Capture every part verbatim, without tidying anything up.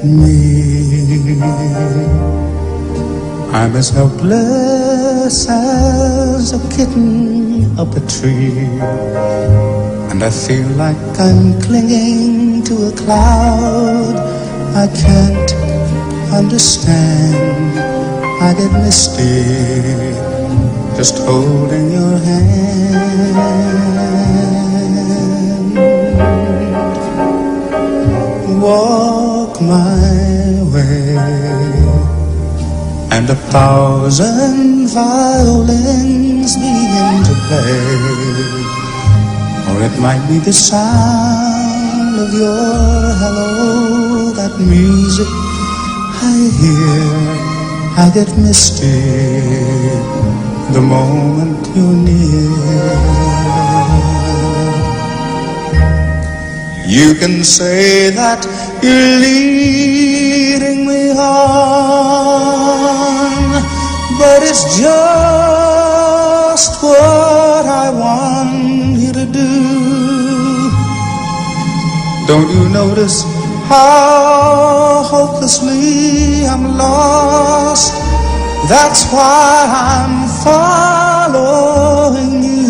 me. I'm as helpless as a kitten up a tree, and I feel like I'm clinging to a cloud I can't understand. I get misty just holding your hand. Walk my way, and a thousand violins begin to play, or it might be the sound of your hello, that music I hear. I get misty the moment you're near. You can say that you're leading me on, but it's just what I want you to do. Don't you notice how hopelessly I'm lost? That's why I'm following you.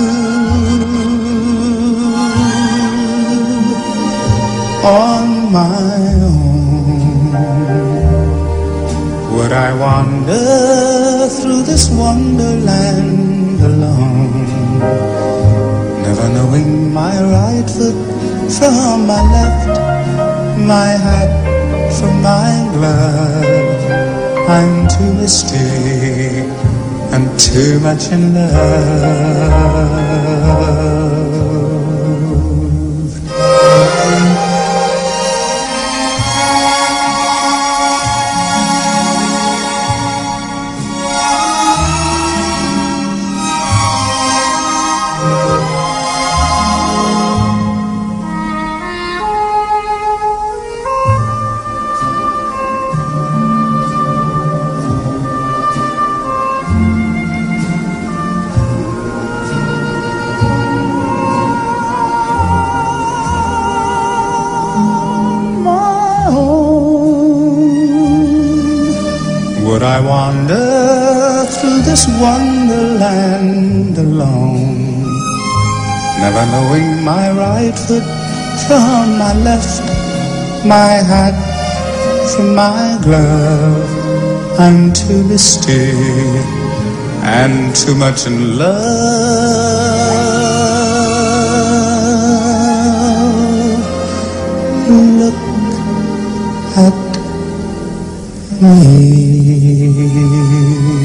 On my own, would I wander through this wonderland alone, never knowing my right foot from my left, my hat from my glove? I'm too misty and too much in love. Would I wander through this wonderland alone, never knowing my right foot from my left, my hat from my glove? I'm too misty and too much in love. Look at me.